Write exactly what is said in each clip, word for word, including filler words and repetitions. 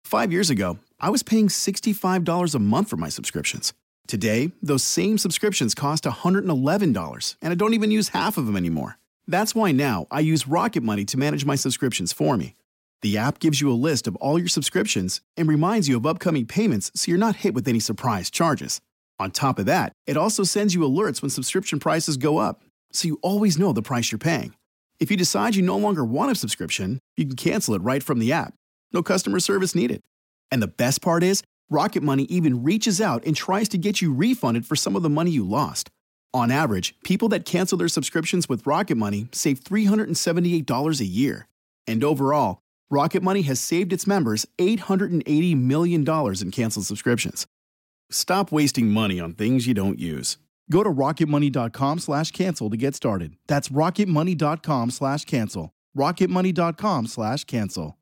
Five years ago, I was paying sixty-five dollars a month for my subscriptions. Today, those same subscriptions cost one hundred eleven dollars, and I don't even use half of them anymore. That's why now I use Rocket Money to manage my subscriptions for me. The app gives you a list of all your subscriptions and reminds you of upcoming payments so you're not hit with any surprise charges. On top of that, it also sends you alerts when subscription prices go up, so you always know the price you're paying. If you decide you no longer want a subscription, you can cancel it right from the app. No customer service needed. And the best part is, Rocket Money even reaches out and tries to get you refunded for some of the money you lost. On average, people that cancel their subscriptions with Rocket Money save three hundred seventy-eight dollars a year. And overall, Rocket Money has saved its members eight hundred eighty million dollars in canceled subscriptions. Stop wasting money on things you don't use. Go to rocketmoney.com slash cancel to get started. That's rocketmoney.com slash cancel. rocketmoney.com slash cancel.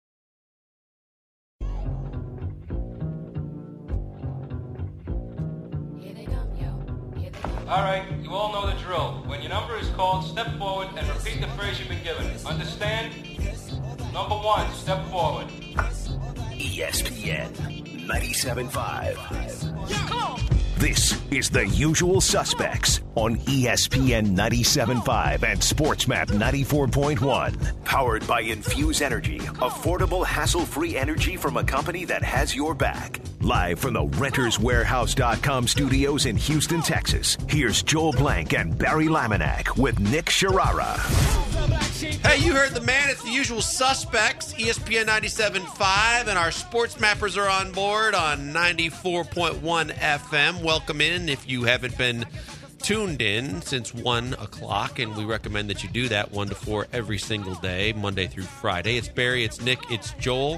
All right, you all know the drill. When your number is called, step forward and repeat the phrase you've been given. Understand? Number one, step forward. E S P N ninety-seven point five. Come on. This is The Usual Suspects on E S P N ninety-seven point five and SportsMap ninety-four point one. Powered by Infuse Energy, affordable, hassle-free energy from a company that has your back. Live from the Renters Warehouse dot com studios in Houston, Texas, here's Joel Blank and Barry Laminack with Nick Sharara. Hey, you heard the man. It's The Usual Suspects, E S P N ninety-seven point five, and our sports mappers are on board on ninety-four point one F M. Welcome in if you haven't been tuned in since one o'clock, and we recommend that you do that one to four every single day, Monday through Friday. It's Barry, it's Nick, it's Joel.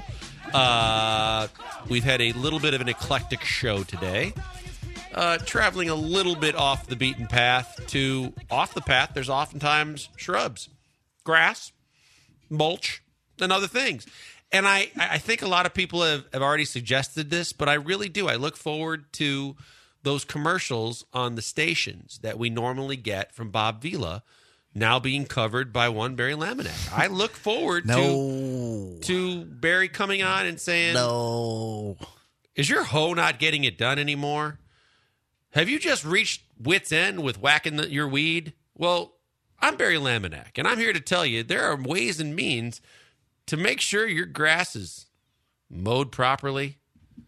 Uh, we've had a little bit of an eclectic show today. Uh, traveling a little bit off the beaten path to off the path, there's oftentimes shrubs, grass, mulch, and other things. And I, I think a lot of people have, have already suggested this, but I really do. I look forward to those commercials on the stations that we normally get from Bob Vila now being covered by one Barry Laminack. I look forward no. to, to Barry coming on and saying, no, is your hoe not getting it done anymore? Have you just reached wit's end with whacking the, your weed? Well, I'm Barry Laminack, and I'm here to tell you there are ways and means to make sure your grass is mowed properly,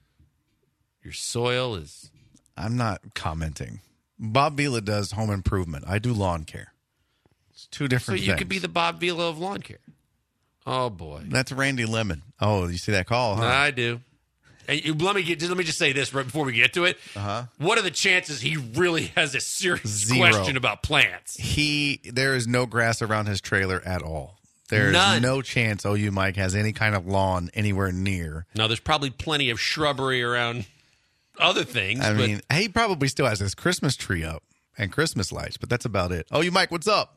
your soil is... I'm not commenting. Bob Vila does home improvement. I do lawn care. It's two different things. So you you could be the Bob Vila of lawn care. Oh, boy. That's Randy Lemon. Oh, you see that call, huh? I do. And you, let me get, just, let me just say this right before we get to it. Uh-huh. What are the chances he really has a serious Zero. question about plants? He there is no grass around his trailer at all. There's None. no chance O U Mike has any kind of lawn anywhere near. Now, there's probably plenty of shrubbery around other things. I but mean, he probably still has his Christmas tree up and Christmas lights, but that's about it. O U Mike, what's up?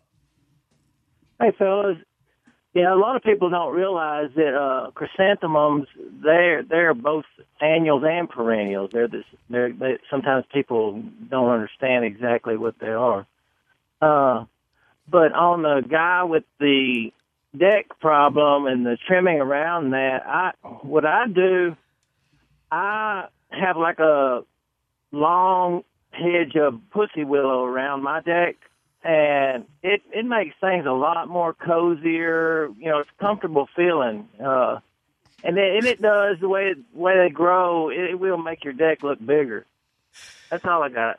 Hey, fellas. Yeah, a lot of people don't realize that uh, chrysanthemums, they're they're both annuals and perennials. They're this. They're they, sometimes people don't understand exactly what they are. Uh, but on the guy with the deck problem and the trimming around that, I what I do, I have like a long hedge of pussy willow around my deck. And it, it makes things a lot more cozier. You know, it's a comfortable feeling. Uh, and, it, and it does, the way, the way they grow, it, it will make your deck look bigger. That's all I got.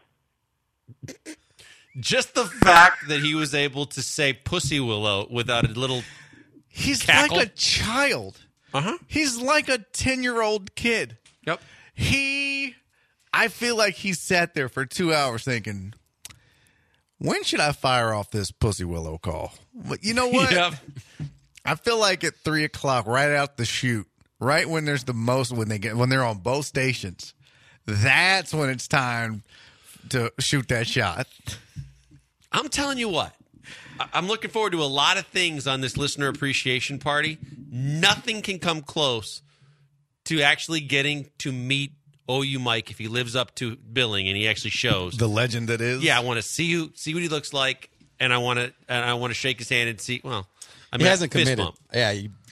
Just the fact that he was able to say pussy willow without a little He's cackle. like a child. Uh-huh. He's like a ten-year-old kid. Yep. He, I feel like he sat there for two hours thinking, when should I fire off this pussy willow call? But you know what? Yep. I feel like at three o'clock, right out the chute, right when there's the most, when they get, when they're on both stations, that's when it's time to shoot that shot. I'm telling you what, I'm looking forward to a lot of things on this listener appreciation party. Nothing can come close to actually getting to meet O U Mike if he lives up to billing and he actually shows the legend that is. Yeah, I want to see who, see what he looks like, and I want to and I want to shake his hand and see. Well, I mean, he hasn't fist committed. bump. Yeah, he,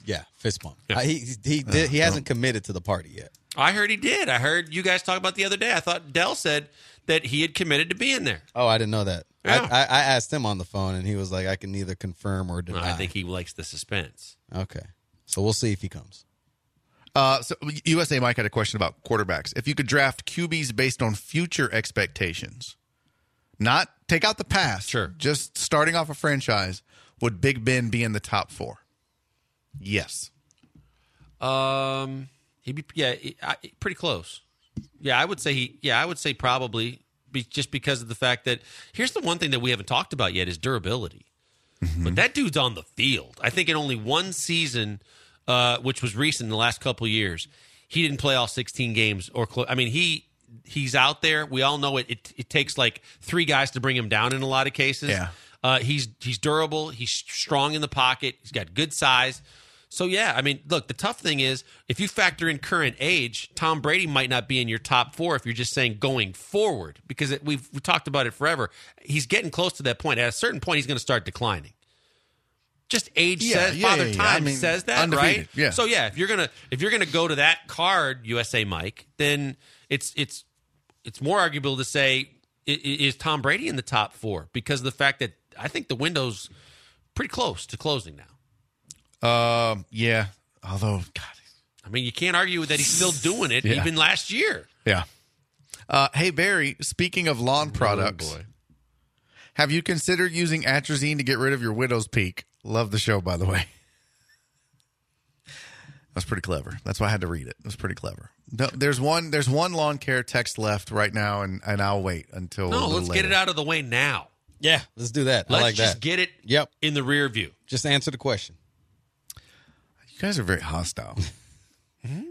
Yeah, fist bump. Yeah. I, he he did, he hasn't committed to the party yet. I heard he did. I heard you guys talk about the other day. I thought Dell said that he had committed to being there. Oh, I didn't know that. Yeah. I, I, I asked him on the phone, and he was like, I can neither confirm or deny. No, I think he likes the suspense. Okay. So we'll see if he comes. Uh, so U S A Mike had a question about quarterbacks. If you could draft Q Bs based on future expectations, not take out the past, sure, just starting off a franchise, would Big Ben be in the top four? Yes. Um, he'd be yeah, pretty close. Yeah, I would say he. Yeah, I would say probably be, just because of the fact that here's the one thing that we haven't talked about yet is durability. Mm-hmm. But that dude's on the field. I think in only one season. Uh, which was recent in the last couple of years, he didn't play all sixteen games or close. I mean, he he's out there. We all know it, it. It takes like three guys to bring him down in a lot of cases. Yeah, uh, he's he's durable. He's strong in the pocket. He's got good size. So yeah, I mean, look. The tough thing is if you factor in current age, Tom Brady might not be in your top four if you're just saying going forward because it, we've we talked about it forever. He's getting close to that point. At a certain point, he's going to start declining. Just age yeah, says, yeah, Father yeah, Time I mean, says that, undefeated, right? Yeah. So yeah, if you're gonna if you're gonna go to that card, U S A Mike, then it's it's it's more arguable to say is Tom Brady in the top four because of the fact that I think the window's pretty close to closing now. Um, yeah. Although, God, I mean, you can't argue that he's still doing it yeah. even last year. Yeah. Uh, hey Barry, speaking of lawn products, oh boy. Have you considered using atrazine to get rid of your widow's peak? Love the show, by the way. That's pretty clever. That's why I had to read it. It was pretty clever. No, there's one. There's one lawn care text left right now, and, and I'll wait until. No, a let's later. get it out of the way now. Yeah, let's do that. Let's I like just that. get it. Yep. in the rear view. Just answer the question. You guys are very hostile. mm-hmm.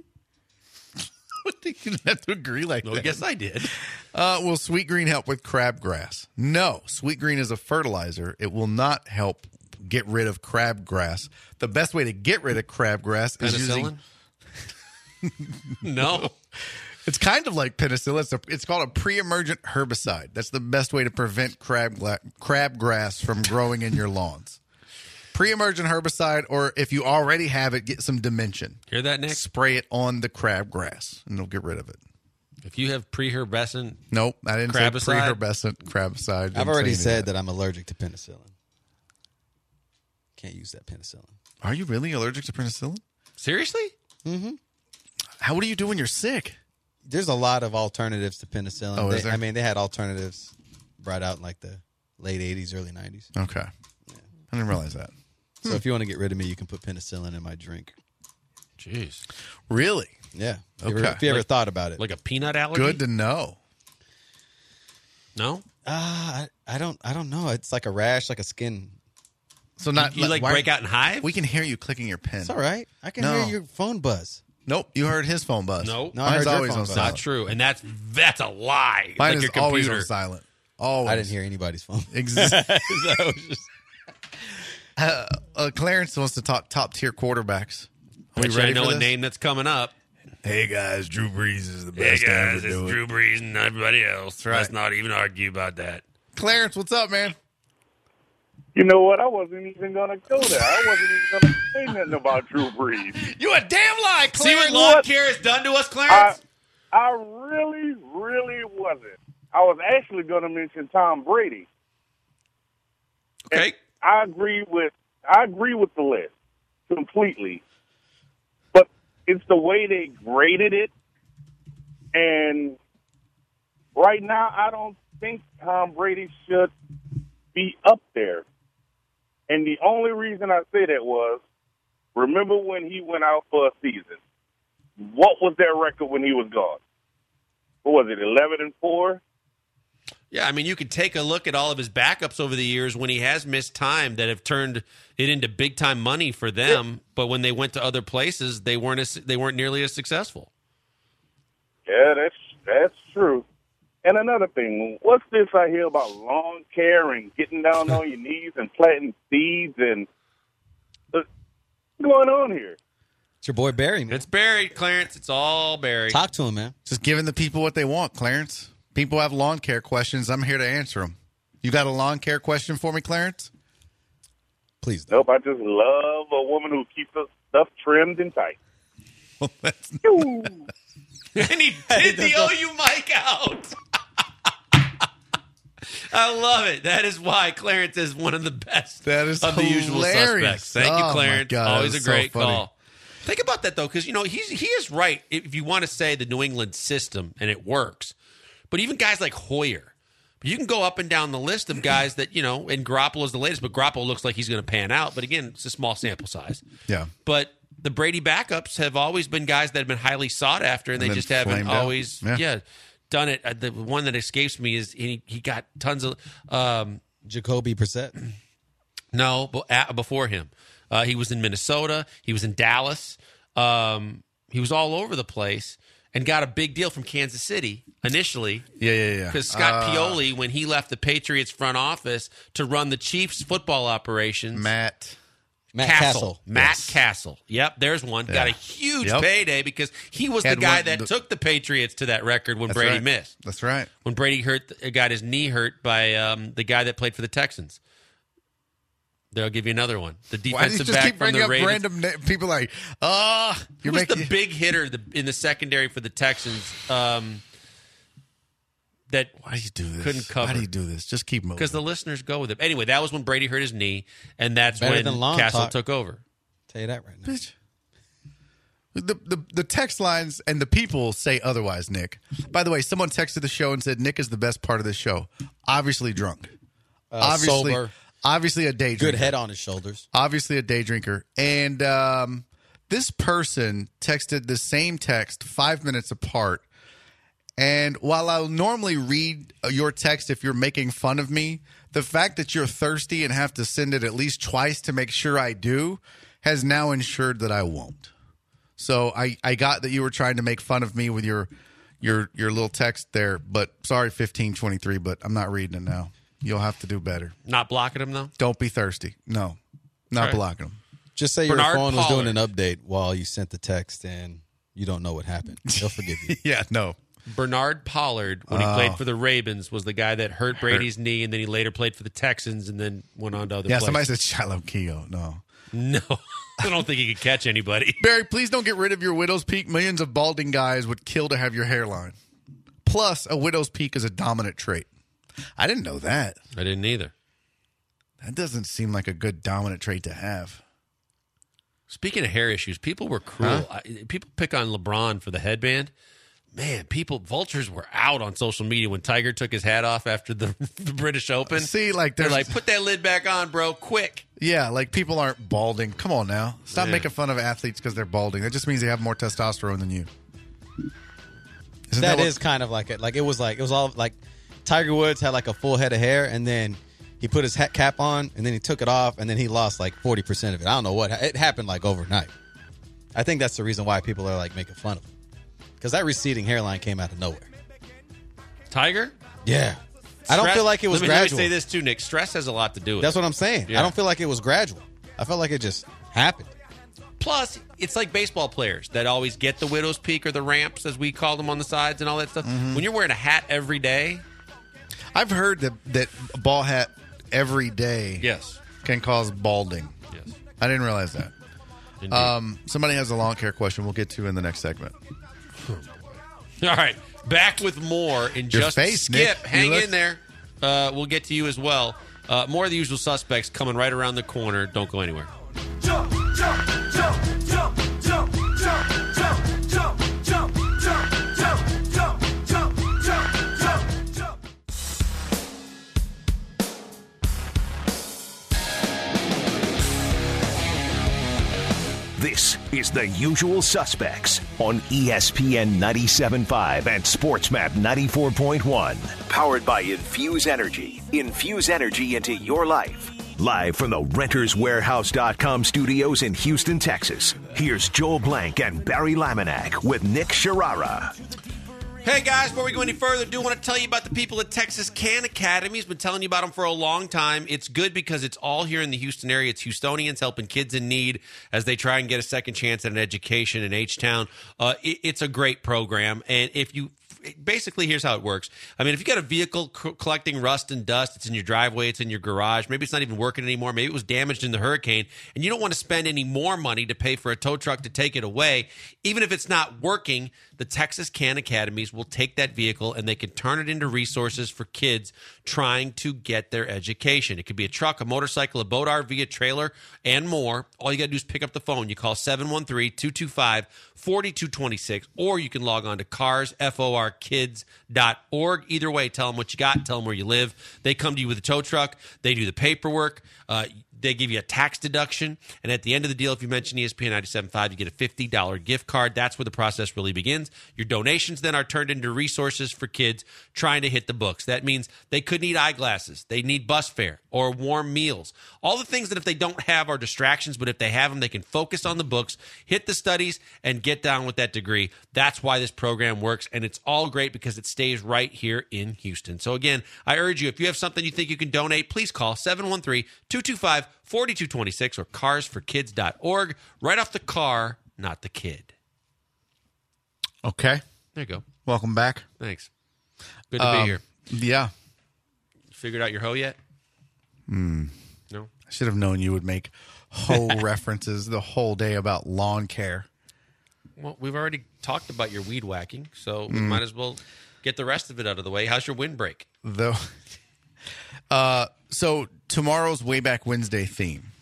I think you have to agree like no, that. I guess I did. Uh, will Sweet Green help with crabgrass? No. Sweet Green is a fertilizer. It will not help get rid of crabgrass. The best way to get rid of crabgrass is Penicillin? using... No. It's kind of like penicillin. It's, a, it's called a pre-emergent herbicide. That's the best way to prevent crab crabgrass from growing in your lawns. Pre-emergent herbicide, or if you already have it, get some Dimension. Hear that, Nick? Spray it on the crabgrass, and it'll get rid of it. If you have pre-herbescent, nope, I didn't crabicide? say pre-herbescent crabicide. Didn't I've already say said that. that I'm allergic to penicillin. Can't use that penicillin. Are you really allergic to penicillin? Seriously? Mm-hmm. How what do you do when you're sick? There's a lot of alternatives to penicillin. Oh, they, is there? I mean, they had alternatives brought out in like the late eighties, early nineties. Okay. Yeah. I didn't realize that. So hmm. if you want to get rid of me, you can put penicillin in my drink. Jeez. Really? Yeah. If Okay. you ever, if you ever like, thought about it. Like a peanut allergy? Good to know. No? Uh, I, I don't I don't know. It's like a rash, like a skin. So not You, you like why- break out in hives? We can hear you clicking your pen. It's all right. I can No. hear your phone buzz. Nope, you heard his phone buzz. Nope. No, I Mine's heard your always phone on buzz. silent. Not true. And that's that's a lie. Mine like is your always computer. on silent. Always. I didn't hear anybody's phone. Exactly. That was just- uh, uh, Clarence wants to talk top tier quarterbacks. Are we Which ready I know for a this? name that's coming up. Hey guys, Drew Brees is the Hey best to guys, ever it's do it. Drew Brees and everybody else. right. Let's not even argue about that. Clarence, what's up, man? You know what? I wasn't even going to go there. I wasn't even going to say nothing about Drew Brees. You a damn lie, See what Clarence. lawn what? care has done to us, I, Clarence? I really, really wasn't. I was actually going to mention Tom Brady. Okay. And I agree with I agree with the list completely, but it's the way they graded it, and right now I don't think Tom Brady should be up there. And the only reason I say that was, remember when he went out for a season? What was their record when he was gone? What was it, eleven and four? Yeah, I mean, you could take a look at all of his backups over the years when he has missed time that have turned it into big time money for them. Yeah. But when they went to other places, they weren't as, they weren't nearly as successful. Yeah, that's that's true. And another thing, what's this I hear about lawn care and getting down on your knees and planting seeds and what's going on here? It's your boy Barry, man. It's Barry, Clarence. It's all Barry. Talk to him, man. Just giving the people what they want, Clarence. People have lawn care questions. I'm here to answer them. You got a lawn care question for me, Clarence? Please. Though. Nope, I just love a woman who keeps us stuff trimmed and tight. Well, that's Ooh. And he did the O U mic out. I love it. That is why Clarence is one of the best That is of the usual hilarious. suspects. Thank Oh, you, my Clarence. God, Always that a is so great funny. call. Think about that, though, because, you know, he's, he is right if you want to say the New England system, and it works. But even guys like Hoyer, you can go up and down the list of guys that, you know, and Garoppolo's the latest, but Garoppolo looks like he's going to pan out. But, again, it's a small sample size. Yeah. But the Brady backups have always been guys that have been highly sought after, and, And they then just haven't flamed out. always, Yeah. yeah. done it. Uh, The one that escapes me is he, he got tons of um, – Jacoby Brissett. no, but at, before him. Uh, he was in Minnesota. He was in Dallas. Um, he was all over the place and got a big deal from Kansas City initially. Yeah, yeah, yeah. Because Scott Uh, Pioli, when he left the Patriots front office to run the Chiefs football operations, Matt. Matt Castle. Castle. Matt Yes. Castle. Yep, there's one. Got a huge Yep. payday because he was Had the guy one- that the- took the Patriots to that record when That's Brady right. missed. That's right. When Brady hurt, got his knee hurt by um, the guy that played for the Texans. They'll give you another one. The Why do you defensive just back keep from bringing the up Ravens. random na- people like, ah, Who you're was making the big hitter the, in the secondary for the Texans um, that Why do you do this? couldn't cover? Why do you do this? Just keep moving. Because the listeners go with it. Anyway, that was when Brady hurt his knee, and that's Better when than long Castle talk. took over. Tell you that right now. Bitch. The, the the text lines and the people say otherwise, Nick. By the way, someone texted the show and said Nick is the best part of the show. Obviously drunk. Uh, obviously, sober. obviously a day Good drinker. head on his shoulders. Obviously a day drinker. And um, this person texted the same text five minutes apart. And while I'll normally read your text if you're making fun of me, the fact that you're thirsty and have to send it at least twice to make sure I do has now ensured that I won't. So I, I got that you were trying to make fun of me with your your your little text there, but sorry, fifteen twenty-three, but I'm not reading it now. You'll have to do better. Not blocking him, though? Don't be thirsty. No, not All right. blocking them. Just say Bernard your phone was doing Pollard. an update while you sent the text and you don't know what happened. They'll forgive you. Yeah, no. Bernard Pollard, when he Oh. played for the Ravens, was the guy that hurt Brady's knee, and then he later played for the Texans and then went on to other Yeah, places. somebody said Shiloh Keogh. No. No, I don't think he could catch anybody. Barry, please don't get rid of your widow's peak. Millions of balding guys would kill to have your hairline. Plus, a widow's peak is a dominant trait. I didn't know that. I didn't either. That doesn't seem like a good dominant trait to have. Speaking of hair issues, people were cruel. I, people pick on LeBron for the headband. Man, people, vultures were out on social media when Tiger took his hat off after the, the British Open. See, like, They're there's like, put that lid back on, bro, quick. yeah, like people aren't balding. Come on now, stop Yeah. making fun of athletes because they're balding. That just means they have more testosterone than you. Isn't That what- is kind of like it. Like it was like it was all like Tiger Woods had like a full head of hair, and then he put his hat cap on, and then he took it off, and then he lost like forty percent of it. I don't know what it happened like overnight. I think that's the reason why people are like making fun of him, because that receding hairline came out of nowhere. Tiger? Yeah, I don't Stress- feel like it was let me, gradual. Let me say this too, Nick. Stress has a lot to do with That's it. what I'm saying. Yeah. I don't feel like it was gradual. I felt like it just happened. Plus, it's like baseball players that always get the widow's peak or the ramps, as we call them, on the sides and all that stuff. Mm-hmm. When you're wearing a hat every day, I've heard that that a ball hat every day yes, can cause balding. yes. I didn't realize that. Indeed. Um, somebody has a lawn care question. We'll get to in the next segment. All right, back with more in Your just face, skip. Nick. You Hang look- in there. Uh, we'll get to you as well. Uh, more of the usual suspects coming right around the corner. Don't go anywhere. Jump, jump, jump, jump, jump, jump, jump, jump, jump, jump, jump, jump, jump, jump, jump, jump. This is The Usual Suspects on E S P N ninety-seven point five and SportsMap ninety-four point one. Powered by Infuse Energy. Infuse energy into your life. Live from the Renters Warehouse dot com studios in Houston, Texas. Here's Joel Blank and Barry Laminack with Nick Sharara. Hey guys, before we go any further, I do want to tell you about the people at Texas Can Academy. I've been telling you about them for a long time. It's good because it's all here in the Houston area. It's Houstonians helping kids in need as they try and get a second chance at an education in H-Town. Uh, it, it's a great program, and if you basically, here's how it works. I mean, if you got a vehicle c- collecting rust and dust, it's in your driveway, it's in your garage, maybe it's not even working anymore, maybe it was damaged in the hurricane, and you don't want to spend any more money to pay for a tow truck to take it away, even if it's not working, the Texas Can Academies will take that vehicle and they can turn it into resources for kids trying to get their education. It could be a truck, a motorcycle, a boat, R V, a trailer, and more. All you got to do is pick up the phone. You call seven one three, two two five, four two two six, or you can log on to cars for kids dot org. Either way, tell them what you got, tell them where you live. They come to you with a tow truck. They do the paperwork. Uh, They give you a tax deduction. And at the end of the deal, if you mention E S P N ninety-seven point five, you get a fifty dollars gift card. That's where the process really begins. Your donations then are turned into resources for kids trying to hit the books. That means they could need eyeglasses. They need bus fare or warm meals. All the things that if they don't have are distractions, but if they have them, they can focus on the books, hit the studies, and get down with that degree. That's why this program works. And it's all great because it stays right here in Houston. So again, I urge you, if you have something you think you can donate, please call seven one three, two two five, four two two six or cars for kids dot org. Right off the car, not the kid. Okay. There you go. Welcome back. Thanks. Good to Um, be here. Yeah. Figured out your hoe yet? Hmm. No? I should have known you would make hoe references the whole day about lawn care. Well, we've already talked about your weed whacking, so we Mm. might as well get the rest of it out of the way. How's your windbreak? Though, uh, so tomorrow's Way Back Wednesday theme.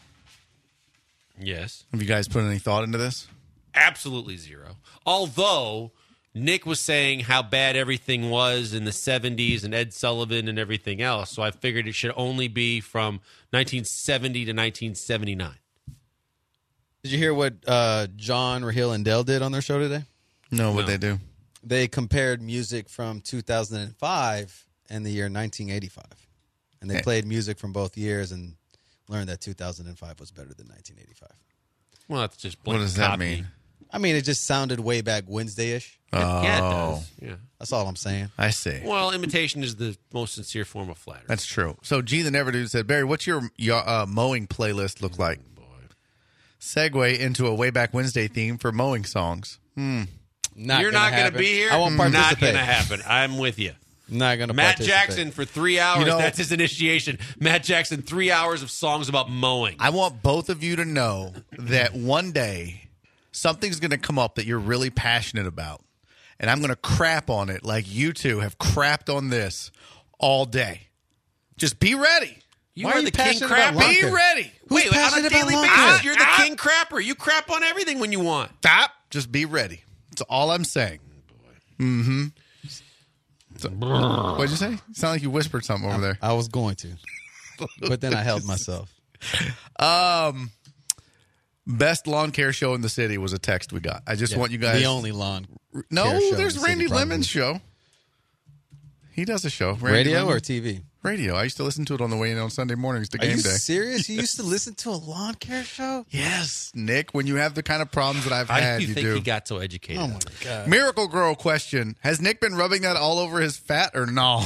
Yes. Have you guys put any thought into this? Absolutely zero. Although Nick was saying how bad everything was in the seventies and Ed Sullivan and everything else, so I figured it should only be from nineteen seventy to nineteen seventy-nine. Did you hear what uh, John, Raheel, and Dale did on their show today? No, what No. they do? They compared music from two thousand five and the year nineteen eighty-five. And they Hey. played music from both years and learned that two thousand five was better than nineteen eighty-five. Well, that's just What blatant does that copy. mean? I mean, it just sounded way back Wednesday-ish. Oh, Yeah, it does. Yeah. That's all I'm saying. I see. Well, imitation is the most sincere form of flattery. That's true. So G the Never Dude said, Barry, what's your, your uh, mowing playlist look like? Segue into a Way Back Wednesday theme for mowing songs. Hmm. Not You're gonna not going to happen. be here? I won't Not participate. going to happen. I'm with you. Not going to Matt participate. Jackson for three hours. You know- That's his initiation. Matt Jackson, three hours of songs about mowing. I want both of you to know that one day something's going to come up that you're really passionate about, and I'm going to crap on it like you two have crapped on this all day. Just be ready. You Why are are you the king passionate about crapper. lawn Be care? ready. Who's Wait, on a passionate about daily lawn basis, care? you're the king crapper. You crap on everything when you want. Stop. Just be ready. That's all I'm saying. Mm-hmm. So, what'd you say? You sound like you whispered something over there. I was going to. But then I held myself. Um, best lawn care show in the city was a text we got. I just want you guys. The only lawn No, care show in there's the city, Randy probably. Lemon's show. He does a show. Randy Radio Lemon. or T V? Radio. I used to listen to it on the way in on Sunday mornings to Are game you day. serious? You used to listen to a lawn care show? Yes, Nick. When you have the kind of problems that I've How had, do you you think do. he got so educated? Oh, on my it? God. Miracle Girl question: has Nick been rubbing that all over his fat or no?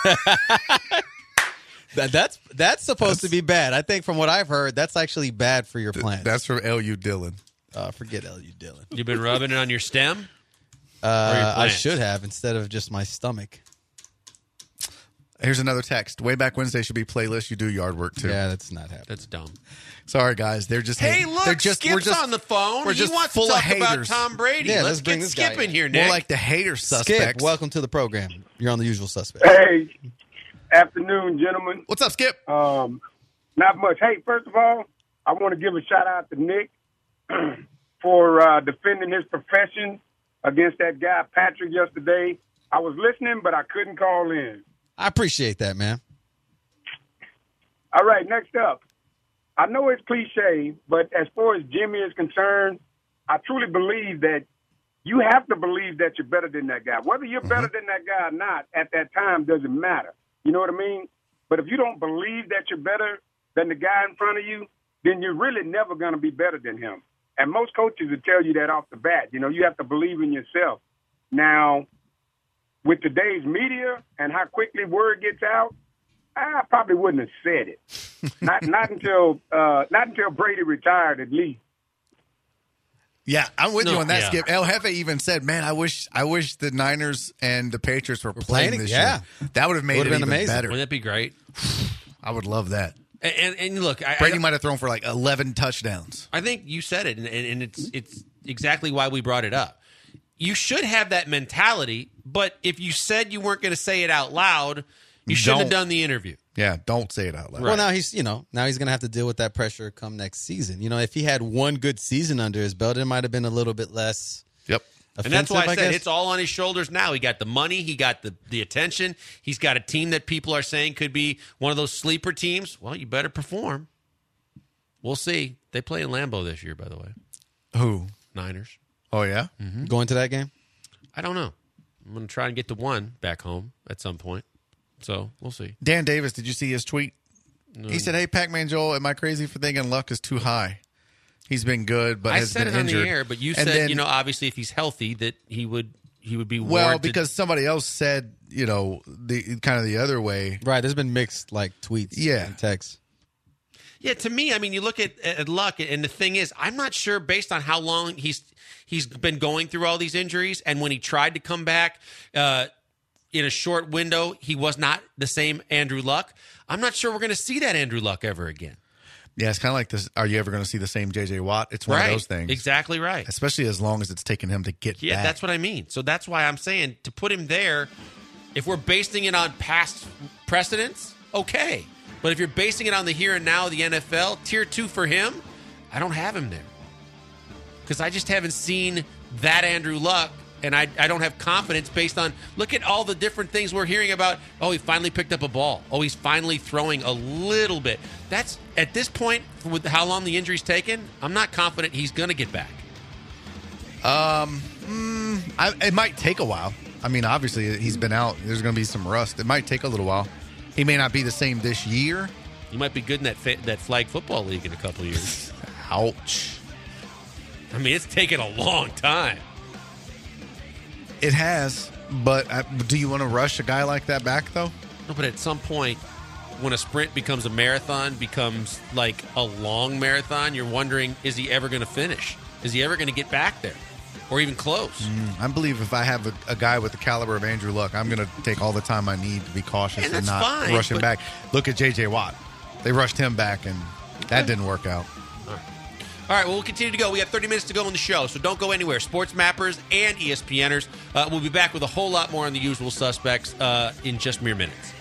That, that's that's supposed to be bad. I think from what I've heard, that's actually bad for your plants. That's from L U Dillon. uh, forget L U Dillon. You've been rubbing it on your stem? Uh, I plants? should have instead of just my stomach. Here's another text. Way Back Wednesday should be playlist. You do yard work too. Yeah, that's not happening. That's dumb. Sorry, guys. They're just Hey, hate- look, They're just, Skip's we're just on the phone. We're he just wants full to of talk about haters. Tom Brady. Yeah, let's, let's bring get this guy Skip in in. here, Nick. More like the hater suspects. Skip, welcome to the program. You're on the usual suspect. Hey, afternoon, gentlemen. What's up, Skip? Um, not much. Hey, first of all, I want to give a shout out to Nick for uh, defending his profession against that guy Patrick yesterday. I was listening, but I couldn't call in. I appreciate that, man. All right, next up. I know it's cliche, but as far as Jimmy is concerned, I truly believe that you have to believe that you're better than that guy. Whether you're better than that guy or not at that time doesn't matter. You know what I mean? But if you don't believe that you're better than the guy in front of you, then you're really never going to be better than him. And most coaches will tell you that off the bat. You know, you have to believe in yourself. Now, with today's media and how quickly word gets out, I probably wouldn't have said it. not not until uh, not until Brady retired, at least. Yeah, I'm with No, you on that, yeah. Skip. El Jefe even said, "Man, I wish, I wish the Niners and the Patriots were, playing, playing it? this Yeah. year. That would have made Would've it been even amazing. better. Wouldn't that be great? I would love that. And, and, and look, I, Brady I, might have thrown for like eleven touchdowns. I think you said it, and, and, and it's it's exactly why we brought it up. You should have that mentality, but if you said you weren't going to say it out loud, you shouldn't have Don't. done the interview. Yeah, don't say it out loud. Well, now he's you know now he's gonna have to deal with that pressure come next season. You know, if he had one good season under his belt, it might have been a little bit less. Yep. And that's why I offensive, said guess. it's all on his shoulders now. He got the money, he got the, the attention, he's got a team that people are saying could be one of those sleeper teams. Well, you better perform. We'll see. They play in Lambeau this year, by the way. Who? Niners. Oh yeah. going to that game. I don't know. I'm going to try and get to one back home at some point. So we'll see. Dan Davis, did you see his tweet? He said, "Hey, Pac-Man Joel, am I crazy for thinking Luck is too high? He's been good, but I has said been it on injured." the air, but you And said, then- you know, obviously if he's healthy, that he would he would be well, warranted. because somebody else said, you know, the kind of the other way. Right. There's been mixed like tweets. Yeah. And texts. Yeah, to me, I mean, you look at, at Luck, and the thing is, I'm not sure based on how long he's he's been going through all these injuries, and when he tried to come back uh, in a short window, he was not the same Andrew Luck. I'm not sure we're going to see that Andrew Luck ever again. Yeah, it's kind of like this. Are you ever going to see the same J J Watt? It's one right? of those things. Exactly right. Especially as long as it's taken him to get Yeah, back. that's what I mean. So that's why I'm saying to put him there, if we're basing it on past precedents, okay. But if you're basing it on the here and now of the N F L, tier two for him, I don't have him there. Because I just haven't seen that Andrew Luck, and I, I don't have confidence based on, look at all the different things we're hearing about. Oh, he finally picked up a ball. Oh, he's finally throwing a little bit. That's, at this point, with how long the injury's taken, I'm not confident he's going to get back. Um, mm, I, it might take a while. I mean, obviously, he's been out. There's going to be some rust. It might take a little while. He may not be the same this year. You might be good in that fa- that flag football league in a couple of years. Ouch. I mean, it's taken a long time. It has, but uh, do you want to rush a guy like that back, though? No, but at some point, when a sprint becomes a marathon, becomes like a long marathon, you're wondering, is he ever going to finish? Is he ever going to get back there? Or even close? Mm, I believe if I have a, a guy with the caliber of Andrew Luck, I'm going to take all the time I need to be cautious And and, that's not fine, rush him but- back. Look at J J Watt. They rushed him back, and that didn't work out. All right, well, we'll continue to go. We have thirty minutes to go on the show, so don't go anywhere. Sports Mappers and ESPNers. Uh, we'll be back with a whole lot more on the usual suspects uh, in just mere minutes.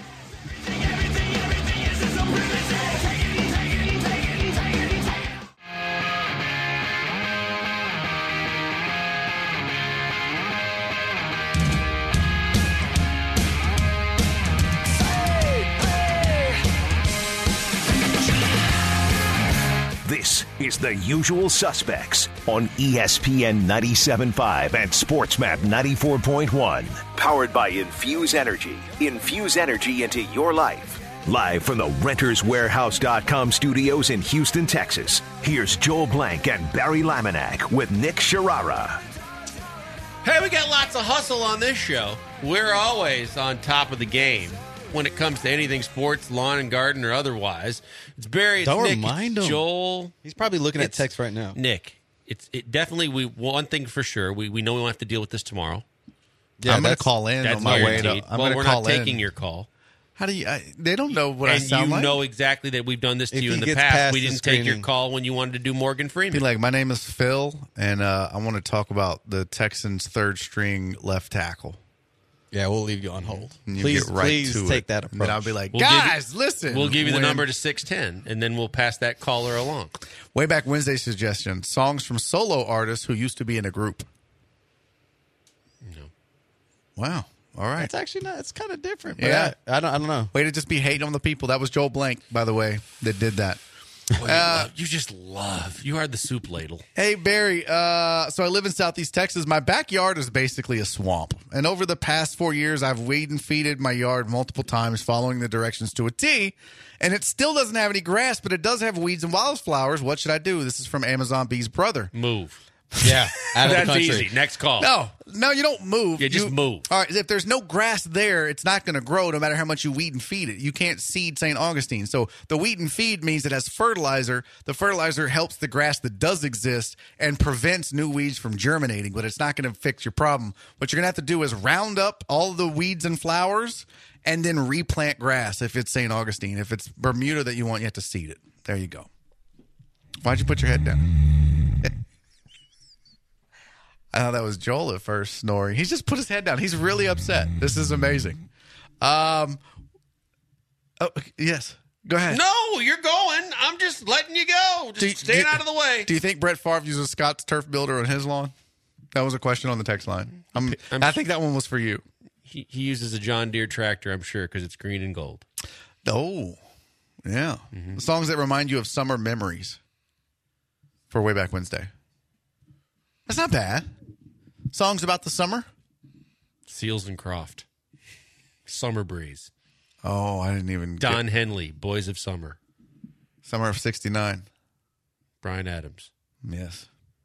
This is The Usual Suspects on E S P N ninety-seven point five and SportsMap ninety-four point one. Powered by Infuse Energy. Infuse energy into your life. Live from the Renters Warehouse dot com studios in Houston, Texas. Here's Joel Blank and Barry Laminack with Nick Sharara. Hey, we got lots of hustle on this show. We're always on top of the game when it comes to anything sports, lawn and garden, or otherwise. It's Barry, it's Don't Nick, remind it's him. Joel. He's probably looking at It's- text right now. Nick, it's it definitely, we one thing for sure, we, we know we won't have to deal with this tomorrow. Yeah, I'm going to that's- call in That's on my way to. guaranteed. I'm well, going we're to call not taking in. your call. How do you? I, they don't know what I And sound you like. know exactly that we've done this to If you he in the gets past. past We the didn't take your screening. call when you wanted to do Morgan Be Freeman. like, my name is Phil, and uh, I want to talk about the Texans' third string left tackle. Yeah, we'll leave you on hold. And you Please, get right please to take it. that And approach. then I'll be like, We'll give you- guys, listen. We'll give you the When- number to six ten, and then we'll pass that caller along. Way back Wednesday suggestion: songs from solo artists who used to be in a group. No. Wow. All right. That's actually not. It's kind of different. But Yeah. I, I don't. I don't know. Way to just be hating on the people. That was Joel Blank, by the way, that did that. Boy, you, love, you just love. You are the soup ladle. Hey, Barry. Uh, so I live in Southeast Texas. My backyard is basically a swamp. And over the past four years, I've weed and feeded my yard multiple times, following the directions to a T. And it still doesn't have any grass, but it does have weeds and wildflowers. What should I do? This is from Amazon B's brother. Move. Yeah, out of the That's country. easy. Next call. No, no, you don't move. Yeah, just You- move. All right, if there's no grass there, it's not going to grow no matter how much you weed and feed it. You can't seed Saint Augustine. So the weed and feed means it has fertilizer. The fertilizer helps the grass that does exist and prevents new weeds from germinating, but it's not going to fix your problem. What you're going to have to do is round up all the weeds and flowers and then replant grass if it's Saint Augustine. If it's Bermuda that you want, you have to seed it. There you go. Why'd you put your head down? I thought that was Joel at first snoring. He's just put his head down. He's really upset. This is amazing. Um. Oh, yes. Go ahead. No, you're going. I'm just letting you go. Just Do you- staying do you- out of the way. Do you think Brett Favre uses Scott's Turf Builder on his lawn? That was a question on the text line. I'm, I'm- I think that one was for you. He, he uses a John Deere tractor, I'm sure, because it's green and gold. Oh, yeah. The songs that remind you of summer memories for Way Back Wednesday. That's not bad. Songs about the summer? Seals and Croft. Summer Breeze. Oh, I didn't even Don get Henley, Boys of Summer. Summer of sixty-nine. Brian Adams. Yes.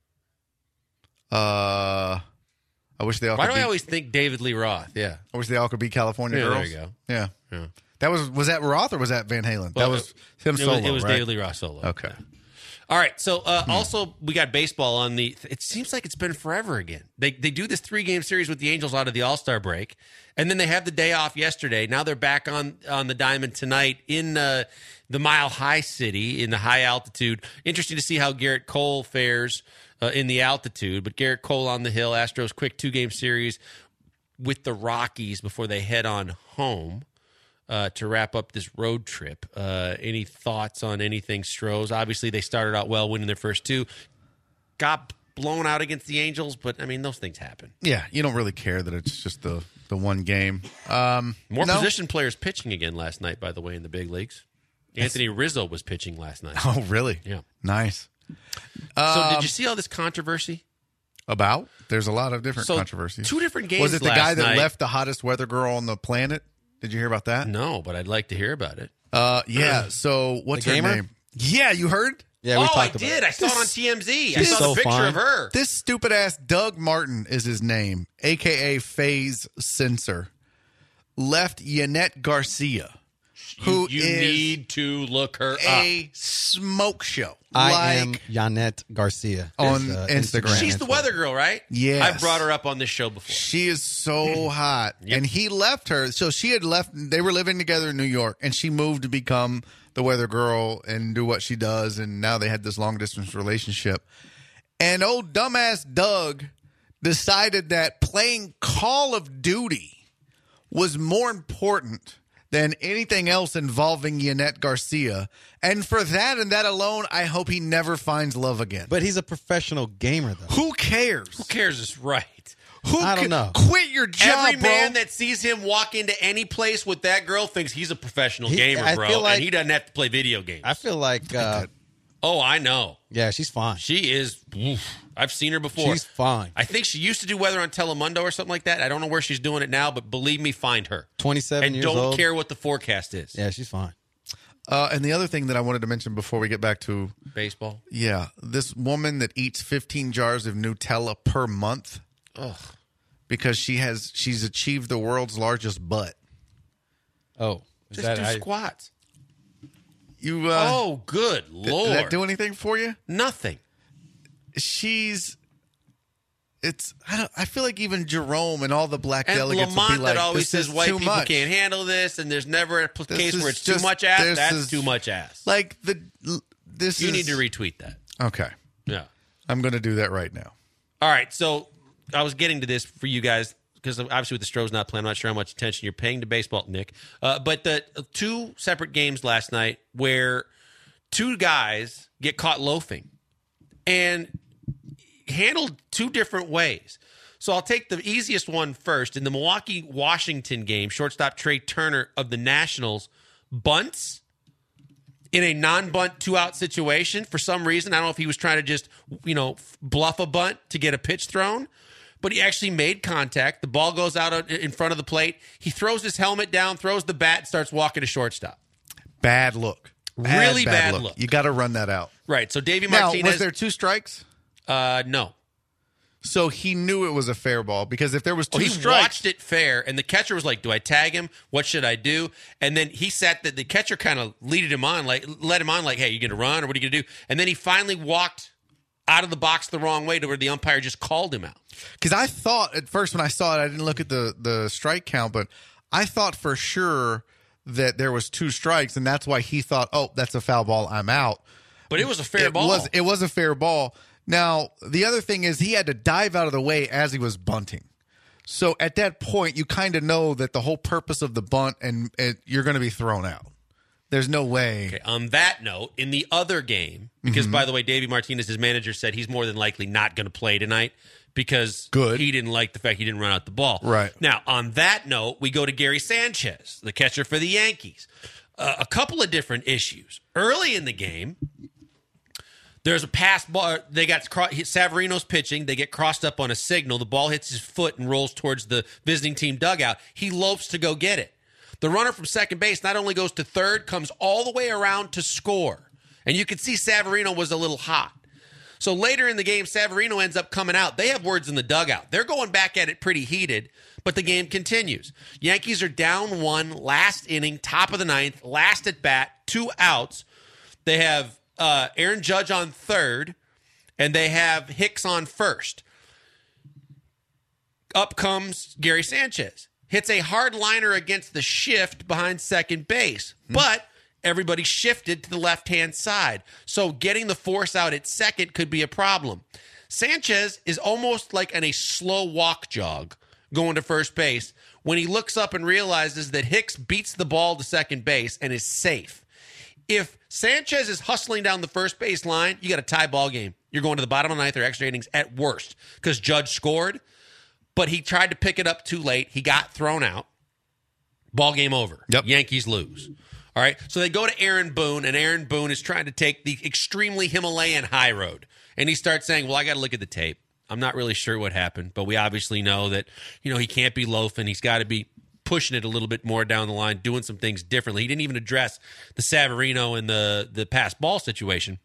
Uh, I wish they all Why could do be, I always think David Lee Roth? Yeah. I wish they all could be California Yeah, there girls. you go. Yeah. Yeah. That was was that Roth or was that Van Halen? Well, that was him it solo. was, it was right? David Lee Roth solo. Okay. All right. So uh, Hmm. also we got baseball on the. It seems like it's been forever again. They they do this three game series with the Angels out of the All Star break, and then they have the day off yesterday. Now they're back on on the diamond tonight in uh, the Mile High City in the high altitude. Interesting to see how Garrett Cole fares uh, in the altitude. But Garrett Cole on the hill. Astros quick two game series with the Rockies before they head on home. Uh, to wrap up this road trip. Uh, any thoughts on anything, Stros? Obviously, they started out well, winning their first two. Got blown out against the Angels, but, I mean, those things happen. Yeah, you don't really care that it's just the the one game. Um, More no? position players pitching again last night, by the way, in the big leagues. Anthony Rizzo was pitching last night. Oh, really? Yeah. Nice. So Um, did you see all this controversy? About? There's a lot of different So, controversies. two different games Was it the last guy that night. left the hottest weather girl on the planet? Did you hear about that? No, but I'd like to hear about it. Uh, yeah. So what's The her gamer? name? Yeah, you heard? Yeah, we oh, I talked about did. it. I saw it on T M Z. I She's saw so the picture fine. of her. This stupid ass Doug Martin is his name, aka Phase Sensor, left Yanette Garcia, who you is need to look her up. a smoke show. I like, am Yanette Garcia On is, uh, Instagram. She's the weather girl, right? Yes. I've brought her up on this show before. She is so hot. Yep. And he left her. So she had left. They were living together in New York, and she moved to become the weather girl and do what she does. And now they had this long distance relationship. And old dumbass Doug decided that playing Call of Duty was more important than anything else involving Yanette Garcia. And for that and that alone, I hope he never finds love again. But he's a professional gamer, though. Who cares? Who cares is right. Who I don't ca- know. Quit your job, Every bro. man that sees him walk into any place with that girl thinks he's a professional He- gamer, I bro. feel like- and he doesn't have to play video games. I feel like, uh, oh, I know. yeah, she's fine. She is. oof. I've seen her before. She's fine. I think she used to do weather on Telemundo or something like that. I don't know where she's doing it now, but believe me, find her. twenty-seven And years don't old. care what the forecast is. Yeah, she's fine. Uh, and the other thing that I wanted to mention before we get back to, Baseball. yeah, this woman that eats fifteen jars of Nutella per month Ugh. because she has she's achieved the world's largest butt. Oh, is Just that do how- squats. You uh, oh, good th- Lord. did that do anything for you? Nothing. She's. It's. I don't. I feel like even Jerome and all the black And delegates would Lamont be like, that always "This says is white too people much." can't handle this, and there's never a p- This case is where it's too just- much ass. this That's is- too much ass. Like the this. You is, need to retweet that. Okay, Yeah. I'm going to do that right now. All right. So I was getting to this for you guys because obviously with the Stros not playing, I'm not sure how much attention you're paying to baseball, Nick. Uh, but the two separate games last night where two guys get caught loafing and handled two different ways. So I'll take the easiest one first. In the Milwaukee-Washington game, shortstop Trey Turner of the Nationals bunts in a non-bunt two-out situation. For some reason, I don't know if he was trying to just, you know, bluff a bunt to get a pitch thrown, but he actually made contact. The ball goes out in front of the plate. He throws his helmet down, throws the bat, and starts walking to shortstop. Bad look. Really bad look. You got to run that out. Right. So Davey Now, Martinez. was there two strikes? Uh, no. So he knew it was a fair ball because if there was two Oh, he strikes, watched it fair, and the catcher was like, "Do I tag him? What should I do?" And then he sat. The, the catcher kind of leaded him on, like led him on, like, "Hey, you going to run or what are you going to do?" And then he finally walked out of the box the wrong way to where the umpire just called him out. because I thought at first when I saw it, I didn't look at the the strike count, but I thought for sure that there was two strikes, and that's why he thought, "Oh, that's a foul ball. I'm out." But it was a fair it ball. Was, it was a fair ball. Now, the other thing is he had to dive out of the way as he was bunting. So at that point, you kind of know that the whole purpose of the bunt and it, you're going to be thrown out. There's no way. Okay, on that note, in the other game, because, Mhm. by the way, Davey Martinez, his manager, said he's more than likely not going to play tonight because Good. he didn't like the fact he didn't run out the ball. Right. Now, on that note, we go to Gary Sanchez, the catcher for the Yankees. Uh, a couple of different issues. Early in the game, there's a pass ball. They got Savarino's pitching. They get crossed up on a signal. The ball hits his foot and rolls towards the visiting team dugout. He lopes to go get it. The runner from second base not only goes to third, comes all the way around to score. And you can see Savarino was a little hot. So later in the game, Savarino ends up coming out. They have words in the dugout. They're going back at it pretty heated, but the game continues. Yankees are down one, last inning, top of the ninth, last at bat, two outs. They have Uh, Aaron Judge on third, and they have Hicks on first. Up comes Gary Sanchez. Hits a hard liner against the shift behind second base, hmm. but everybody shifted to the left-hand side. So getting the force out at second could be a problem. Sanchez is almost like in a slow walk jog going to first base when he looks up and realizes that Hicks beats the ball to second base and is safe. If Sanchez is hustling down the first base line, you got a tie ball game. You're going to the bottom of the ninth or extra innings at worst because Judge scored, but he tried to pick it up too late. He got thrown out. Ball game over. Yep. Yankees lose. All right. So they go to Aaron Boone, and Aaron Boone is trying to take the extremely Himalayan high road. And he starts saying, well, I got to look at the tape. I'm not really sure what happened, but we obviously know that, you know, he can't be loafing. He's got to be pushing it a little bit more down the line, doing some things differently. He didn't even address the Savarino and the, the pass ball situation.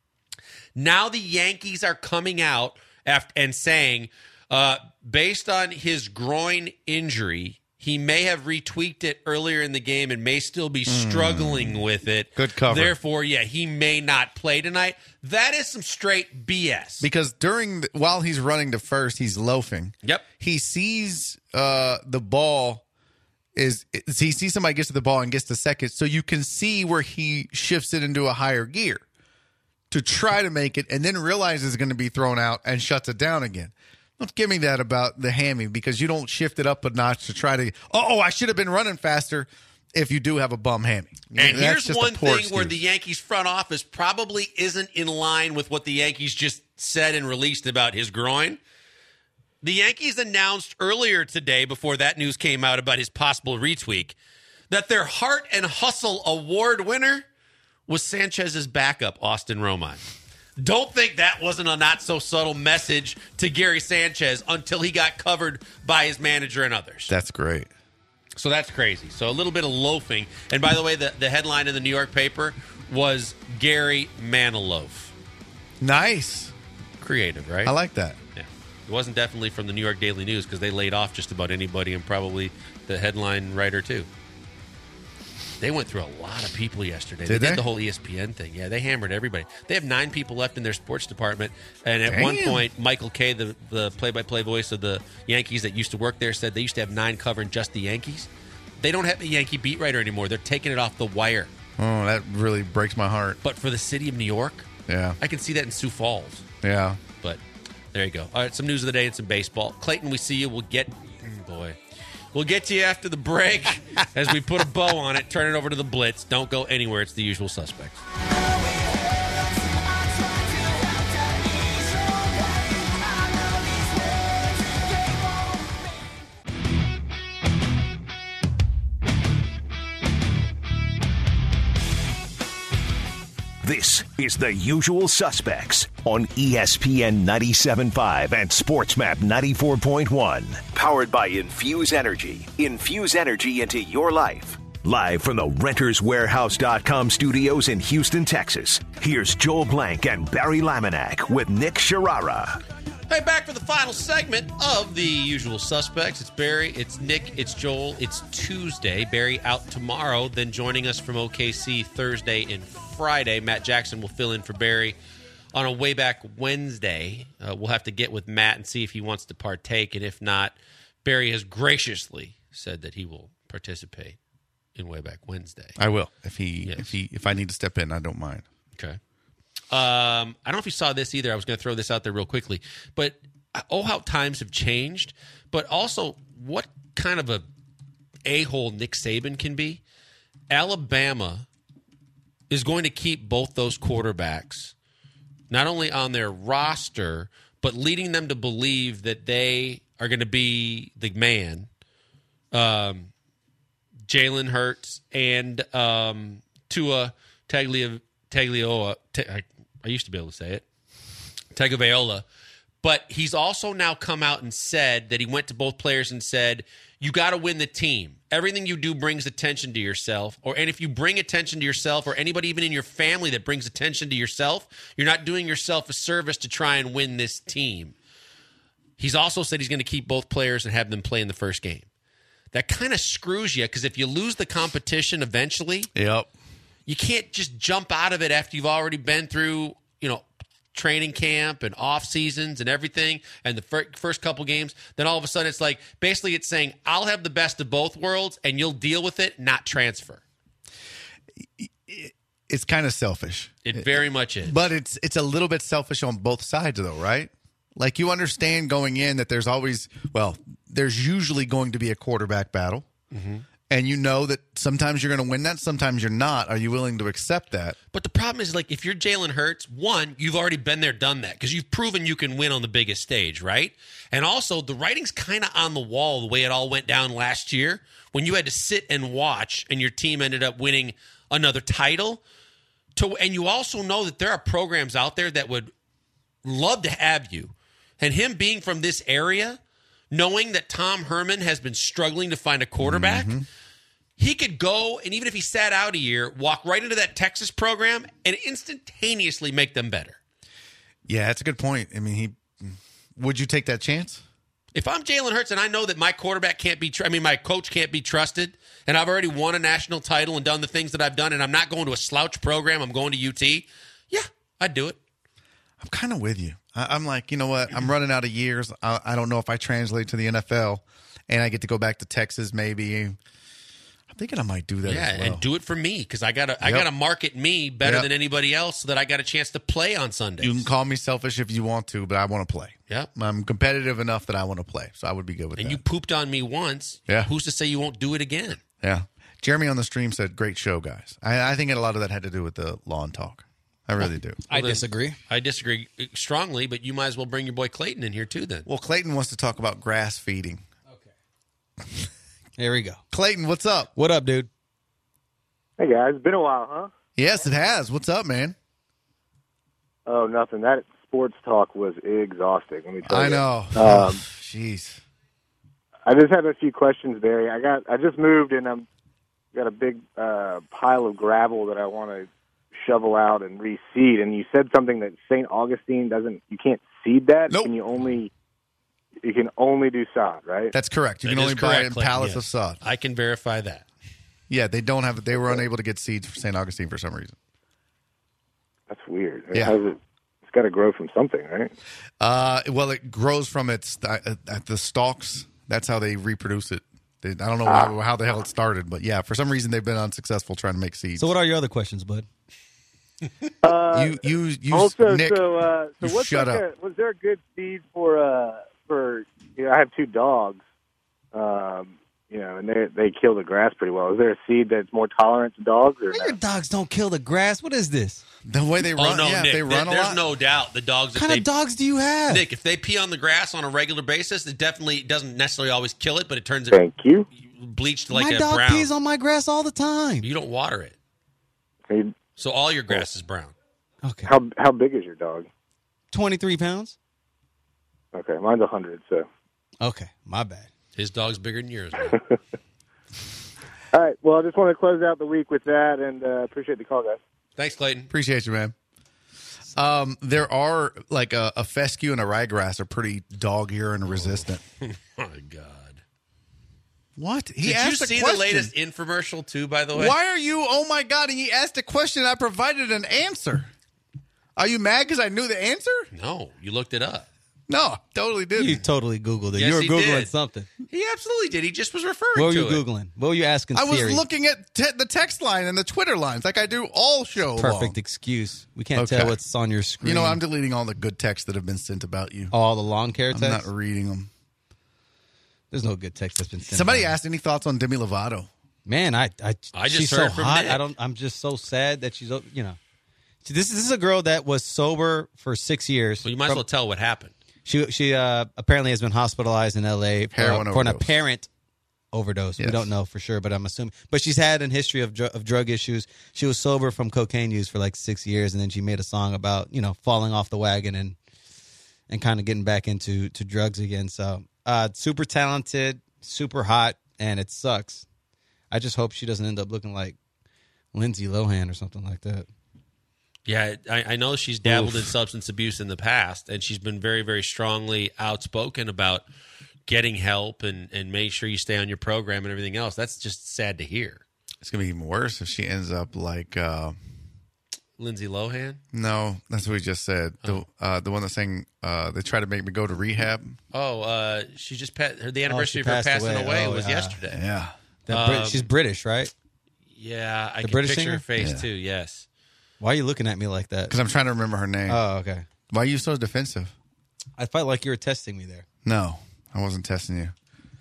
Now the Yankees are coming out after, and saying, uh, based on his groin injury, he may have retweaked it earlier in the game and may still be struggling mm. with it. Good cover. Therefore, yeah, he may not play tonight. That is some straight B S. Because during the, while he's running to first, he's loafing. Yep. He sees uh, the ball is he sees somebody gets to the ball and gets to second, so you can see where he shifts it into a higher gear to try to make it, and then realizes it's going to be thrown out and shuts it down again. Don't give me that about the hammy because you don't shift it up a notch to try to, oh, I should have been running faster if you do have a bum hammy. And That's here's just one a poor thing excuse. where the Yankees front office probably isn't in line with what the Yankees just said and released about his groin. The Yankees announced earlier today, before that news came out about his possible retweak, that their Heart and Hustle Award winner was Sanchez's backup, Austin Romine. Don't think that wasn't a not-so-subtle message to Gary Sanchez until he got covered by his manager and others. That's great. So that's crazy. So a little bit of loafing. And by the way, the, the headline in the New York paper was Gary Maniloaf. Nice. Creative, right? I like that. Yeah. It wasn't definitely from the New York Daily News because they laid off just about anybody and probably the headline writer, too. They went through a lot of people yesterday. Did they they? did the whole E S P N thing. Yeah, they hammered everybody. They have nine people left in their sports department. And at Damn. one point, Michael Kay, the, the play-by-play voice of the Yankees that used to work there, said they used to have nine covering just the Yankees. They don't have a Yankee beat writer anymore. They're taking it off the wire. Oh, that really breaks my heart. But for the city of New York, Yeah. I can see that in Sioux Falls. Yeah. But there you go. All right, some news of the day and some baseball. Clayton, we see you. We'll get, mm, boy, we'll get to you after the break as we put a bow on it, turn it over to the Blitz. Don't go anywhere. It's the usual suspects. This is The Usual Suspects on E S P N ninety-seven point five and SportsMap ninety-four point one. Powered by Infuse Energy. Infuse energy into your life. Live from the Renters Warehouse dot com studios in Houston, Texas, here's Joel Blank and Barry Laminack with Nick Sharara. Hey, back for the final segment of the usual suspects. It's Barry, it's Nick, it's Joel. It's Tuesday. Barry out tomorrow. Then joining us from O K C Thursday and Friday. Matt Jackson will fill in for Barry on a way back Wednesday. Uh, we'll have to get with Matt and see if he wants to partake. And if not, Barry has graciously said that he will participate in way back Wednesday. I will. If he, Yes. if he, if I need to step in, I don't mind. Okay. Um, I don't know if you saw this either. I was going to throw this out there real quickly. But oh, how times have changed. But also, what kind of a a-hole Nick Saban can be. Alabama is going to keep both those quarterbacks not only on their roster, but leading them to believe that they are going to be the man. Um, Jalen Hurts and um, Tua Taglia, Taglioa. Ta- I, I used to be able to say it. Tagovailoa. But he's also now come out and said that he went to both players and said, you got to win the team. Everything you do brings attention to yourself. Or and if you bring attention to yourself, or anybody even in your family that brings attention to yourself, you're not doing yourself a service to try and win this team. He's also said he's going to keep both players and have them play in the first game. That kind of screws you, because if you lose the competition eventually, Yep. you can't just jump out of it after you've already been through, you know, training camp and off seasons and everything, and the fir- first couple games. Then all of a sudden it's like, basically it's saying, I'll have the best of both worlds and you'll deal with it, not transfer. It's kind of selfish. It very much is. But it's it's a little bit selfish on both sides, though, right? Like, you understand going in that there's always, well, there's usually going to be a quarterback battle. Mm-hmm. And you know that sometimes you're going to win that, sometimes you're not. Are you willing to accept that? But the problem is, like, if you're Jalen Hurts, one, you've already been there, done that, because you've proven you can win on the biggest stage, right? And also, the writing's kind of on the wall the way it all went down last year when you had to sit and watch and your team ended up winning another title. To, and you also know that there are programs out there that would love to have you. And him being from this area, knowing that Tom Herman has been struggling to find a quarterback, mm-hmm. he could go, and even if he sat out a year, walk right into that Texas program and instantaneously make them better. Yeah, that's a good point. I mean, he would you take that chance? If I'm Jalen Hurts and I know that my quarterback can't be, tr- I mean, my coach can't be trusted, and I've already won a national title and done the things that I've done, and I'm not going to a slouch program, I'm going to U T, yeah, I'd do it. I'm kind of with you. I, I'm like, you know what? I'm running out of years. I, I don't know if I translate to the N F L, and I get to go back to Texas maybe. I'm thinking I might do that yeah, as well. and do it for me, because I got to Yep. I got to market me better Yep. than anybody else so that I got a chance to play on Sundays. You can call me selfish if you want to, but I want to play. Yep. I'm competitive enough that I want to play, so I would be good with and that. you pooped on me once. Yeah. Who's to say you won't do it again? Yeah. Jeremy on the stream said, great show, guys. I, I think a lot of that had to do with the lawn talk. I really do. I then- disagree. I disagree strongly, but you might as well bring your boy Clayton in here too then. Well, Clayton wants to talk about grass feeding. Okay. Here we go. Clayton, what's up? What up, dude? Hey guys, been a while, huh? Yes, it has. What's up, man? Oh, nothing. That sports talk was exhausting. Let me tell I you. know. Um, Jeez. I just have a few questions, Barry. I got. I just moved and I'm got a big uh, pile of gravel that I want to shovel out and reseed. And you said something that Saint Augustine doesn't. You can't seed that. Nope. Can you only? You can only do sod, right? That's correct. You That can is only buy correct, it in Clayton, pallets yes. of sod. I can verify that. Yeah, they don't have. They were unable to get seeds for Saint Augustine for some reason. That's weird. Yeah. How's it, it's got to grow from something, right? Uh, well, it grows from its uh, at the stalks. That's how they reproduce it. They, I don't know how, how the hell it started, but yeah, for some reason they've been unsuccessful trying to make seeds. So what are your other questions, bud? Uh, you you you also, Nick, so uh, so you what's shut like up. A, was there a good seed for uh for you know I have two dogs, um you know and they they kill the grass pretty well. Is there a seed that's more tolerant to dogs or Your no? dogs don't kill the grass. What is this? The way they Oh run, no, yeah, Nick, they there- run a there's lot. no doubt the dogs. What If kind they, of dogs do you have? Nick, if they pee on the grass on a regular basis, it definitely doesn't necessarily always kill it, but it turns it Thank you. bleached like my a dog brown. pees on my grass all the time. You don't water it, Hey, so all your grass is brown. Okay. How how big is your dog? twenty-three pounds? Okay, mine's a hundred. So Okay, my bad. His dog's bigger than yours. Man. all right. Well, I just want to close out the week with that, and uh, appreciate the call, guys. Thanks, Clayton. Appreciate you, man. Um, there are like a, a fescue and a ryegrass are pretty dog urine resistant. Oh my God. What? He Did asked you a see question. the latest infomercial too, by the way? Why are you, oh my God, and he asked a question, I provided an answer. Are you mad because I knew the answer? No, you looked it up. No, totally didn't. You totally Googled it. Yes, you were he Googling did. something. He absolutely did. He just was referring What were to you it. Googling? What were you asking I was Siri? looking at te- the text line and the Twitter lines like I do all show Perfect long. excuse. We can't Okay. tell what's on your screen. You know, I'm deleting all the good texts that have been sent about you. Oh, all the lawn care I'm texts? not reading them. There's no good text that's been sent. Somebody about. asked any thoughts on Demi Lovato. Man, I, I, I just she's heard so from hot. Nick. I don't. I'm just so sad that she's, you know, See, this, this is a girl that was sober for six years. Well, you might as from- well tell what happened. She she uh, apparently has been hospitalized in L A for, Heroin uh, for an overdose. apparent overdose. Yes. We don't know for sure, but I'm assuming. But she's had a history of dr- of drug issues. She was sober from cocaine use for like six years, and then she made a song about you know falling off the wagon and and kind of getting back into to drugs again. So uh, super talented, super hot, and it sucks. I just hope she doesn't end up looking like Lindsay Lohan or something like that. Yeah, I, I know she's dabbled Oof. in substance abuse in the past, and she's been very, very strongly outspoken about getting help and, and make sure you stay on your program and everything else. That's just sad to hear. It's going to be even worse if she ends up like... Uh, Lindsay Lohan? no, that's what we just said. The uh, the one that sang, uh, they tried to make me go to rehab. Oh, uh, she just pa- her the anniversary of her passed passing away. away, Oh, was yeah. yesterday. Yeah. That Brit- Um, she's British, right? Yeah, I The can British picture singer? her face Yeah. too. Yes. Why are you looking at me like that? Because I'm trying to remember her name. Oh, okay. Why are you so defensive? I felt like you were testing me there. No, I wasn't testing you.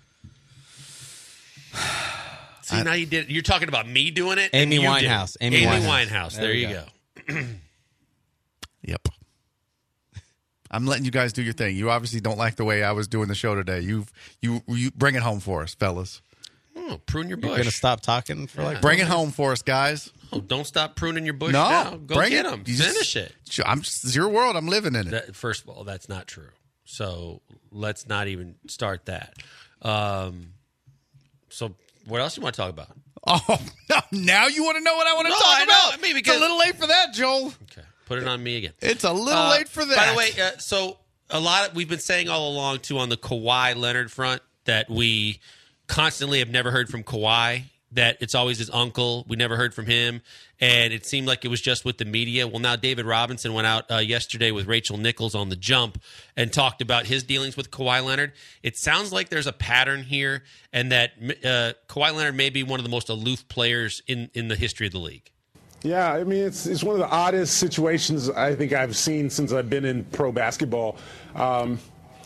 See, now you did. You're talking about me doing it. Amy and you did it. Winehouse. Amy Amy Winehouse. Winehouse. There There, we you go. go. Yep. I'm letting you guys do your thing. You obviously don't like the way I was doing the show today. You you you bring it home for us, fellas. Oh, prune your You're bush. going to stop talking for like... Bring it home for us, guys. Oh, don't stop pruning your bush No, now. Go bring get it. them. You just- Finish it. I'm just, it's your world. I'm living in it. That, first of all, that's not true. So let's not even start that. Um, so what else you want to talk about? Oh, now you want to know what I want to No, talk I know. about? I mean, it's because- a little late for that, Joel. Okay, put it on me again. It's a little Uh, late for that. By the way, uh, so a lot of, we've been saying all along too on the Kawhi Leonard front that we constantly have never heard from Kawhi. That it's always his uncle. We never heard from him, and it seemed like it was just with the media. Well, now David Robinson went out uh, yesterday with Rachel Nichols on The Jump and talked about his dealings with Kawhi Leonard. It sounds like there's a pattern here, and that uh, Kawhi Leonard may be one of the most aloof players in, in the history of the league. Yeah, I mean, it's it's one of the oddest situations I think I've seen since I've been in pro basketball. Um,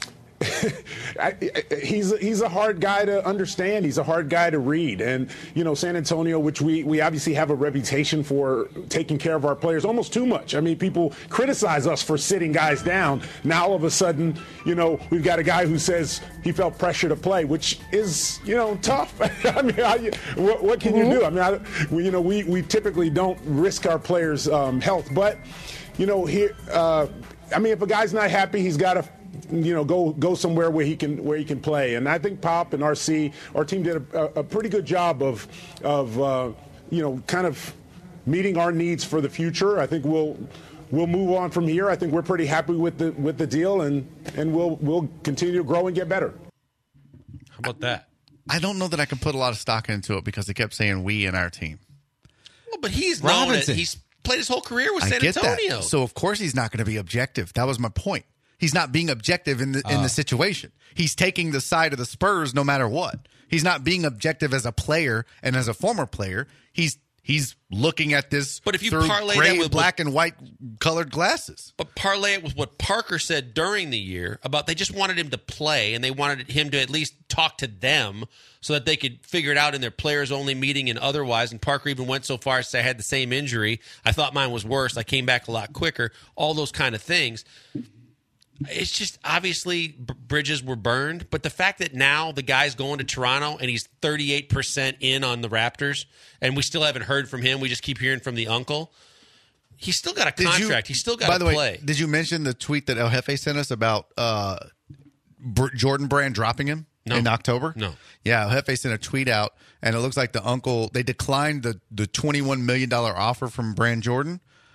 I, I, he's he's a hard guy to understand. He's a hard guy to read, and you know, San Antonio, which we we obviously have a reputation for taking care of our players almost too much. I mean, people criticize us for sitting guys down. Now all of a sudden, you know, we've got a guy who says he felt pressure to play, which is you know tough. I mean, how you, what, what can you do? I mean, I, we, you know, we we typically don't risk our players' um, health, but you know, here, uh, I mean, if a guy's not happy, he's got to. You know, go go somewhere where he can where he can play, and I think Pop and R C, our team did a, a pretty good job of of uh, you know kind of meeting our needs for the future. I think we'll we'll move on from here. I think we're pretty happy with the with the deal, and and we'll we'll continue to grow and get better. How about that? I don't know that I can put a lot of stock into it because they kept saying we in our team. Well, but he's known it. Robinson. He's played his whole career with I San get Antonio. that. So of course he's not going to be objective. That was my point. He's not being objective in the in the situation. He's taking the side of the Spurs no matter what. He's not being objective as a player and as a former player. He's he's looking at this But if you through parlay gray, that with black and white colored glasses. But parlay it with what Parker said during the year about they just wanted him to play and they wanted him to at least talk to them so that they could figure it out in their players only meeting and otherwise. And Parker even went so far as to say I had the same injury. I thought mine was worse. I came back a lot quicker. All those kind of things. It's just obviously b- bridges were burned. But the fact that now the guy's going to Toronto and he's thirty-eight percent in on the Raptors and we still haven't heard from him. We just keep hearing from the uncle. He's still got a Did you- contract. He's still got By to the way, play. did you mention the tweet that El Jefe sent us about uh, Br- Jordan Brand dropping him No. in October? No. Yeah, El Jefe sent a tweet out, and it looks like the uncle, they declined the, the twenty-one million dollars offer from Brand Jordan.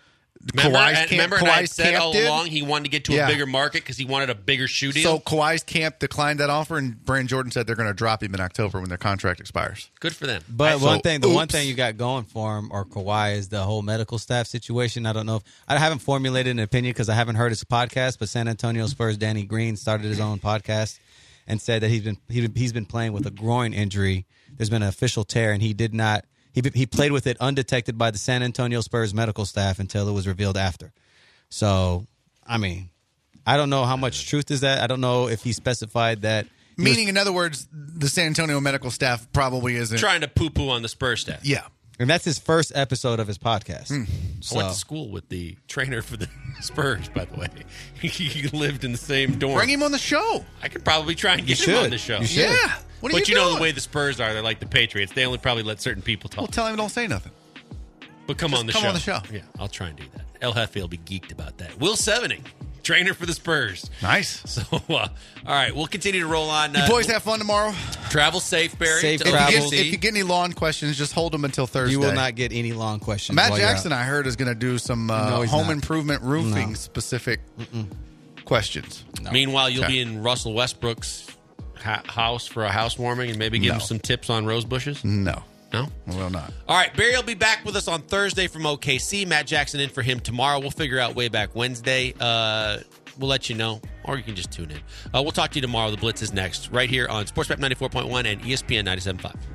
Remember, Kawhi's and, camp, remember and I Kawhi's said camp all did? along he wanted to get to Yeah. a bigger market because he wanted a bigger shoe deal. So Kawhi's camp declined that offer, and Brandon Jordan said they're going to drop him in October when their contract expires. Good for them. But So, one thing, the one oops. thing you got going for him or Kawhi is the whole medical staff situation. I don't know if I haven't formulated an opinion because I haven't heard his podcast. But San Antonio Spurs Danny Green started his own podcast and said that he's been he, he's been playing with a groin injury. There's been an official tear, and he did not. He he played with it undetected by the San Antonio Spurs medical staff until it was revealed after. So, I mean, I don't know how much truth is that. I don't know if he specified that. he was- Meaning, in other words, the San Antonio medical staff probably isn't. Trying to poo-poo on the Spurs staff. Yeah. and that's his first episode of his podcast. Hmm. So, I went to school with the trainer for the Spurs, by the way. He lived in the same dorm. Bring him on the show. I could probably try and You get him on should. the show. You should. Yeah. What are but you you know doing? the way the Spurs are, they're like the Patriots. They only probably let certain people talk. Well, tell him don't say nothing. But come just on the come show. on the show. Yeah, I'll try and do that. El Jefe will be geeked about that. Will Sevening, trainer for the Spurs. Nice. So, uh, all right, we'll continue to roll on. Uh, You boys have fun tomorrow. travel safe, Barry. Safe to If you, travels. get, if you get any lawn questions, just hold them until Thursday. you will not get any long questions. Matt while you're Jackson, out. I heard, is going to do some uh, No, he's home not. improvement roofing No. specific questions. No. Meanwhile, you'll Okay. be in Russell Westbrook's ha- house for a housewarming and maybe give No. him some tips on rose bushes. No, No? I will not. All right, Barry will be back with us on Thursday from O K C. Matt Jackson in for him tomorrow. We'll figure out way back Wednesday. Uh, we'll let you know, or you can just tune in. Uh, we'll talk to you tomorrow. The Blitz is next, right here on Sports Rep ninety-four point one and E S P N ninety-seven point five.